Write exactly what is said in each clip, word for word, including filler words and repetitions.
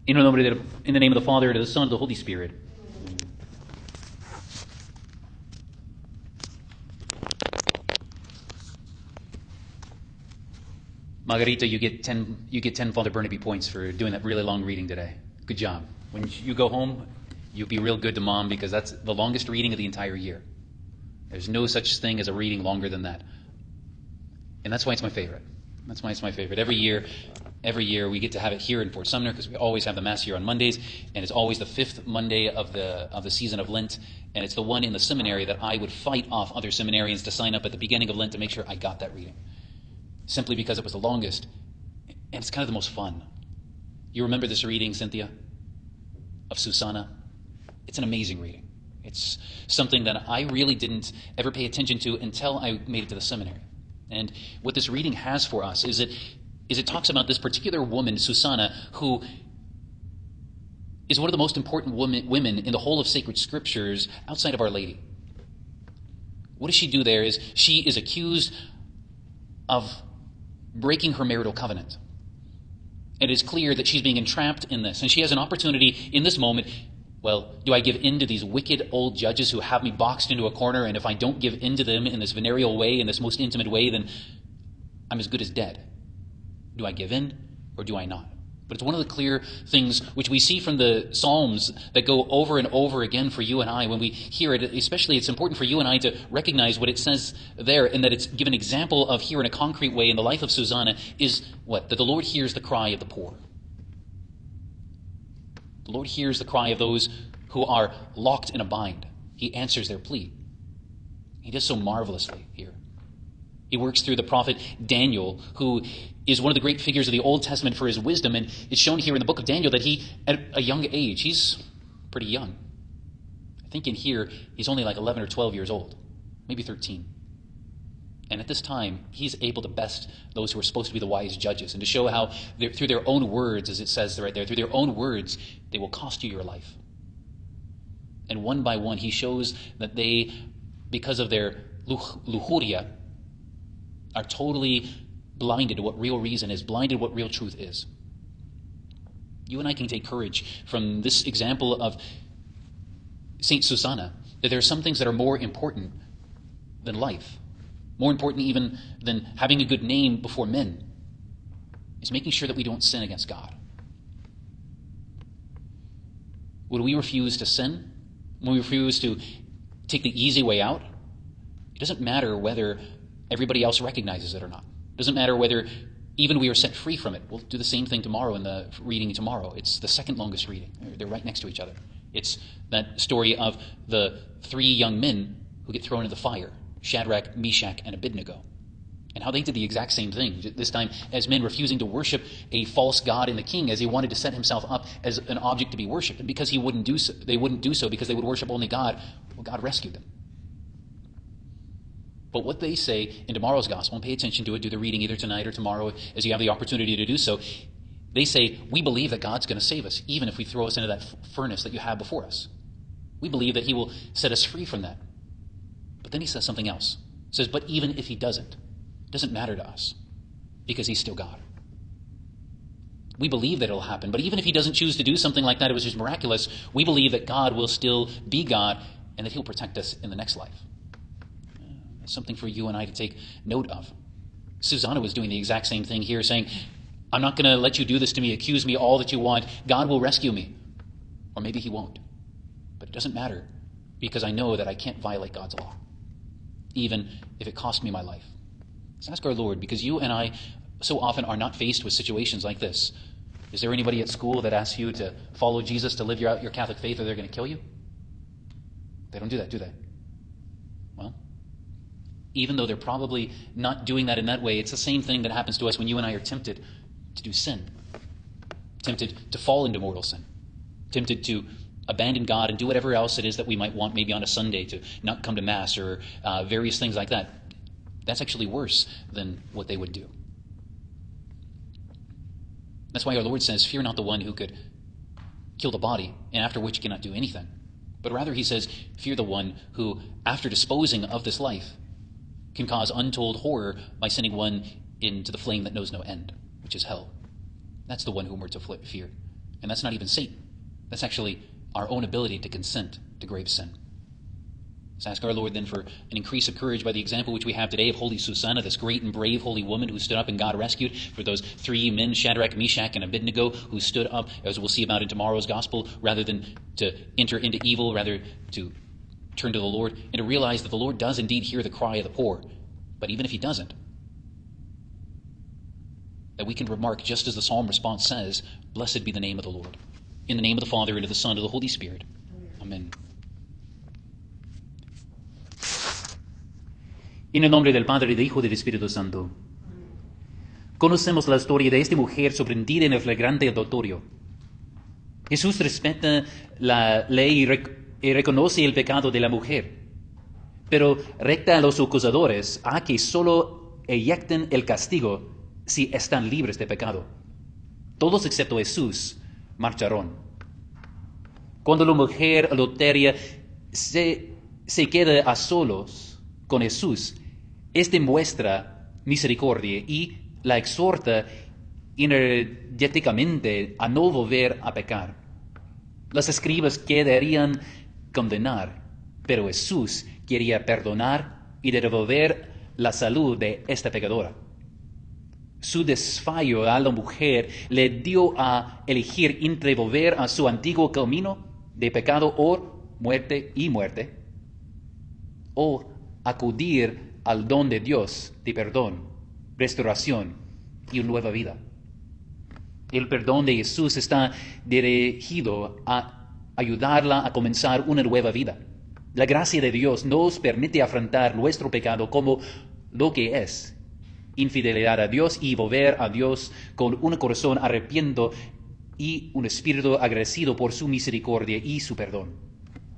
In the name of the, in the name of the Father, and of the Son, and of the Holy Spirit. Margarita, you get ten. You get ten Father Burnaby points for doing that really long reading today. Good job. When you go home, you'll be real good to Mom, because that's the longest reading of the entire year. There's no such thing as a reading longer than that, and that's why it's my favorite. That's why it's my favorite. Every year, every year we get to have it here in Fort Sumner, because we always have the Mass here on Mondays, and it's always the fifth Monday of the of the season of Lent, and it's the one in the seminary that I would fight off other seminarians to sign up at the beginning of Lent to make sure I got that reading, simply because it was the longest, and it's kind of the most fun. You remember this reading, Cynthia, of Susanna? It's an amazing reading. It's something that I really didn't ever pay attention to until I made it to the seminary. And what this reading has for us is it, is it talks about this particular woman, Susanna, who is one of the most important woman, women in the whole of sacred scriptures outside of Our Lady. What does she do there is she is accused of breaking her marital covenant. It is clear that she's being entrapped in this, and she has an opportunity in this moment. Well, do I give in to these wicked old judges who have me boxed into a corner, and if I don't give in to them in this venereal way, in this most intimate way, then I'm as good as dead? Do I give in, or do I not? But it's one of the clear things which we see from the Psalms that go over and over again for you and I. When we hear it, especially it's important for you and I to recognize what it says there, and that it's given example of here in a concrete way in the life of Susanna, is what? That the Lord hears the cry of the poor. The Lord hears the cry of those who are locked in a bind. He answers their plea. He does so marvelously here. He works through the prophet Daniel, who is one of the great figures of the Old Testament for his wisdom. And it's shown here in the book of Daniel that he, at a young age, he's pretty young. I think in here, he's only like eleven or twelve years old, maybe thirteen. And at this time, he's able to best those who are supposed to be the wise judges, and to show how through their own words, as it says right there, through their own words, they will cost you your life. And one by one, he shows that they, because of their lujuria, are totally blinded to what real reason is, blinded to what real truth is. You and I can take courage from this example of Saint Susanna, that there are some things that are more important than life. More important even than having a good name before men is making sure that we don't sin against God. When we refuse to sin, when we refuse to take the easy way out, it doesn't matter whether everybody else recognizes it or not. It doesn't matter whether even we are set free from it. We'll do the same thing tomorrow in the reading tomorrow. It's the second longest reading. They're right next to each other. It's that story of the three young men who get thrown into the fire. Shadrach, Meshach, and Abednego. And how they did the exact same thing, this time as men refusing to worship a false god in the king, as he wanted to set himself up as an object to be worshipped. And because he wouldn't do so, they wouldn't do so because they would worship only God, well, God rescued them. But what they say in tomorrow's gospel, and pay attention to it, do the reading either tonight or tomorrow as you have the opportunity to do so, they say, we believe that God's going to save us, even if we throw us into that furnace that you have before us. We believe that he will set us free from that. But then he says something else. He says, but even if he doesn't, it doesn't matter to us, because he's still God. We believe that it'll happen, but even if he doesn't choose to do something like that, it was just miraculous, we believe that God will still be God and that he'll protect us in the next life. That's something for you and I to take note of. Susanna was doing the exact same thing here, saying, I'm not going to let you do this to me, accuse me all that you want. God will rescue me. Or maybe he won't. But it doesn't matter, because I know that I can't violate God's law, even if it cost me my life. Let's ask our Lord, because you and I so often are not faced with situations like this. Is there anybody at school that asks you to follow Jesus, to live your, out your Catholic faith, or they're going to kill you? They don't do that, do they? Well, even though they're probably not doing that in that way, it's the same thing that happens to us when you and I are tempted to do sin, tempted to fall into mortal sin, tempted to abandon God and do whatever else it is that we might want, maybe on a Sunday, to not come to Mass or uh, various things like that. That's actually worse than what they would do. That's why our Lord says, fear not the one who could kill the body, and after which cannot do anything. But rather he says, fear the one who, after disposing of this life, can cause untold horror by sending one into the flame that knows no end, which is hell. That's the one whom we're to fear. And that's not even Satan. That's actually our own ability to consent to grave sin. Let's ask our Lord then for an increase of courage by the example which we have today of Holy Susanna, this great and brave holy woman who stood up and God rescued, for those three men, Shadrach, Meshach, and Abednego, who stood up, as we'll see about in tomorrow's gospel, rather than to enter into evil, rather to turn to the Lord, and to realize that the Lord does indeed hear the cry of the poor. But even if he doesn't, that we can remark, just as the psalm response says, blessed be the name of the Lord. In the name of the Father, and of the Son, and of the Holy Spirit. Amen. En el nombre del Padre, del Hijo y del Espíritu Santo. Conocemos la historia de esta mujer sorprendida en el flagrante adulterio. Jesús respeta la ley y, rec- y reconoce el pecado de la mujer, pero recta a los acusadores a que solo eyecten el castigo si están libres de pecado. Todos excepto Jesús marcharon. Cuando la mujer adulteria se, se queda a solos con Jesús, este muestra misericordia y la exhorta energéticamente a no volver a pecar. Los escribas querían condenar, pero Jesús quería perdonar y devolver la salud de esta pecadora. Su desfallo a la mujer le dio a elegir entre volver a su antiguo camino de pecado o muerte y muerte, o acudir al don de Dios de perdón, restauración y una nueva vida. El perdón de Jesús está dirigido a ayudarla a comenzar una nueva vida. La gracia de Dios nos permite afrontar nuestro pecado como lo que es, infidelidad a Dios, y volver a Dios con un corazón arrepentido y un espíritu agradecido por su misericordia y su perdón.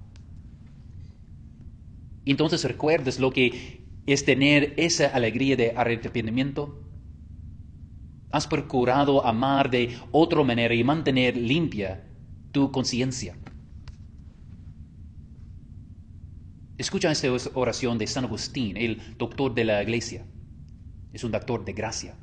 Entonces, ¿recuerdas lo que es tener esa alegría de arrepentimiento? ¿Has procurado amar de otra manera y mantener limpia tu conciencia? Escucha esta oración de San Agustín, el doctor de la Iglesia. Es un doctor de gracia.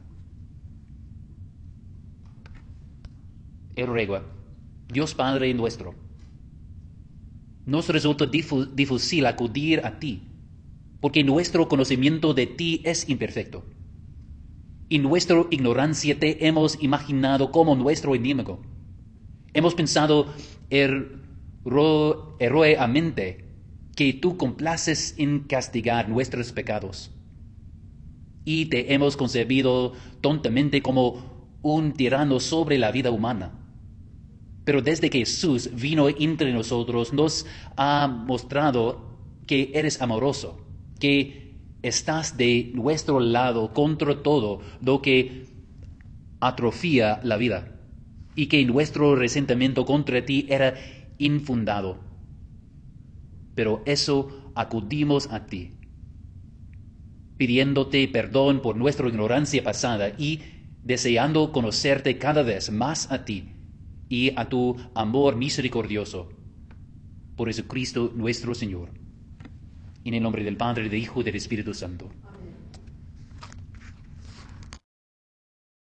Él ruega: Dios Padre nuestro, nos resulta difícil acudir a ti, porque nuestro conocimiento de ti es imperfecto. Y nuestra ignorancia te hemos imaginado como nuestro enemigo. Hemos pensado erro- erróneamente que tú complaces en castigar nuestros pecados. Y te hemos concebido tontamente como un tirano sobre la vida humana. Pero desde que Jesús vino entre nosotros, nos ha mostrado que eres amoroso, que estás de nuestro lado contra todo lo que atrofia la vida, y que nuestro resentimiento contra ti era infundado. Pero eso acudimos a ti, pidiéndote perdón por nuestra ignorancia pasada y deseando conocerte cada vez más a ti y a tu amor misericordioso. Por Jesucristo nuestro Señor. En el nombre del Padre, del Hijo y del Espíritu Santo.